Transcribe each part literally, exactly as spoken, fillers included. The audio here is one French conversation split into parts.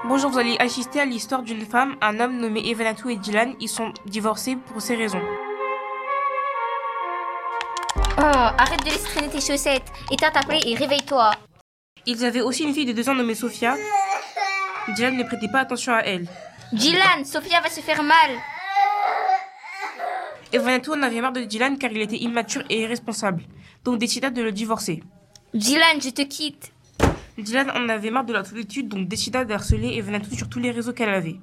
Bonjour, vous allez assister à l'histoire d'une femme, un homme nommé Evanatu et Dylan. Ils sont divorcés pour ces raisons. Oh, arrête de laisser traîner tes chaussettes. Éteins ta plaie et réveille-toi. Ils avaient aussi une fille de deux ans nommée Sophia. Dylan ne prêtait pas attention à elle. Dylan, Sophia va se faire mal. Evanatu en avait marre de Dylan car il était immature et irresponsable, donc décida de le divorcer. Dylan, je te quitte. Dylan en avait marre de la solitude, donc décida de harceler Evanatu sur tous les réseaux qu'elle avait.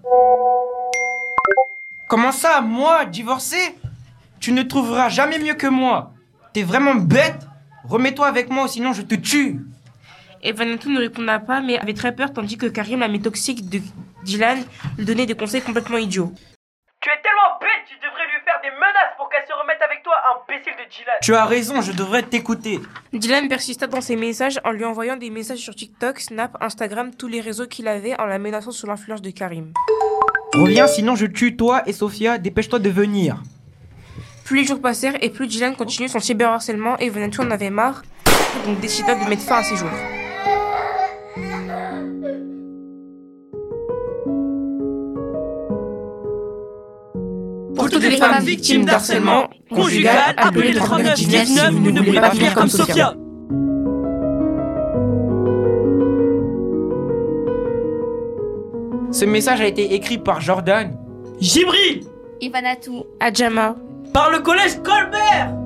Comment ça, moi, divorcé? Tu ne trouveras jamais mieux que moi. T'es vraiment bête? Remets-toi avec moi, sinon je te tue. Evanatu ne répondait pas, mais avait très peur, tandis que Karim, l'ami toxique de Dylan, lui donnait des conseils complètement idiots. Tu es tellement bête, tu devrais lui faire des menaces pour qu'elle se remette avec toi, imbécile de Dylan. Tu as raison, je devrais t'écouter. Dylan persista dans ses messages en lui envoyant des messages sur TikTok, Snap, Instagram, tous les réseaux qu'il avait en la menaçant sous l'influence de Karim. Reviens, sinon je tue toi et Sophia, dépêche-toi de venir. Plus les jours passèrent et plus Dylan continuait son cyberharcèlement et Evanatu en avait marre, donc décida de mettre fin à ses jours. Pour toutes les femmes victimes d'harcèlement conjugal, appelez le trente-neuf dix-neuf si vous ne voulez pas finir comme Sophia. Ce message a été écrit par Jordan, Jibril, Evanatu, Adjama, par le collège Colbert.